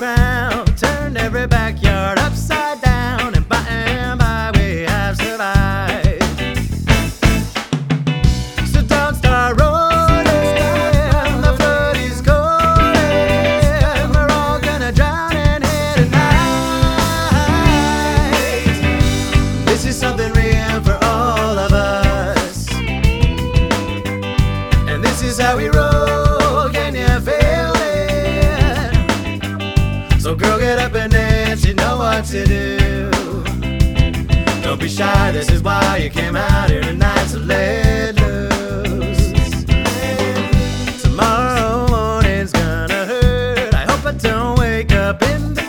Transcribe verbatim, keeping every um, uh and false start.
ground, turned every backyard upside down, and by and by we have survived. So don't start rolling, the flood is calling, we're all gonna drown in here tonight. This is something real for all of us, and this is how we roll. Can you feel it? So girl, get up and dance, you know what to do. Don't be shy, this is why you came out here tonight, so let